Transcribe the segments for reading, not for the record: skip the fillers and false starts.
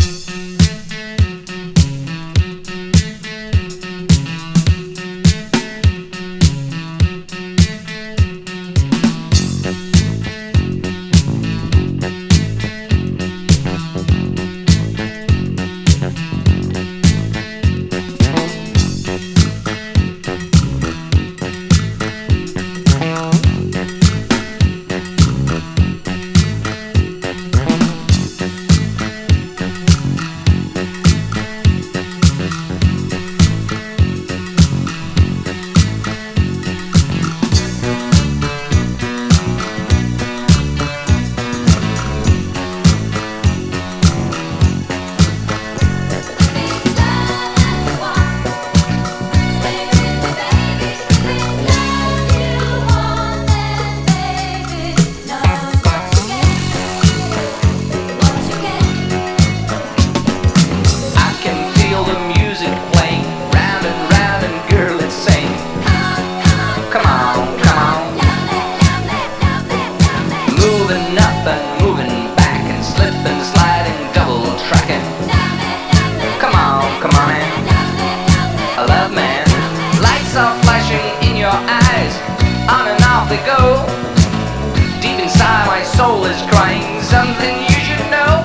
They go. Deep inside my soul is crying something you should know.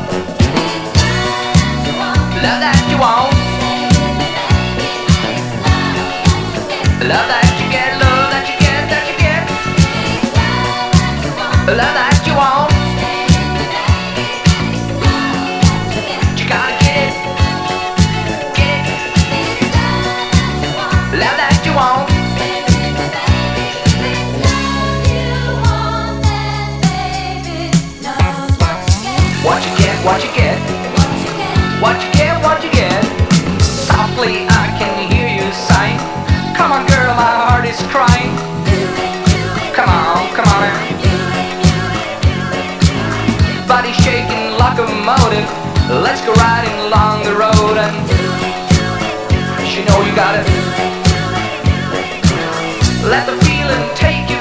Love that you want, love that you get, love that you get, that you get. Love that you want, you gotta get it. Love that you want. What you get, what you get, what you get. Softly I can hear you sighing. Come on girl, my heart is crying. Come on, come on now. Body shaking locomotive. Let's go riding along the road and you know you got it. Let the feeling take you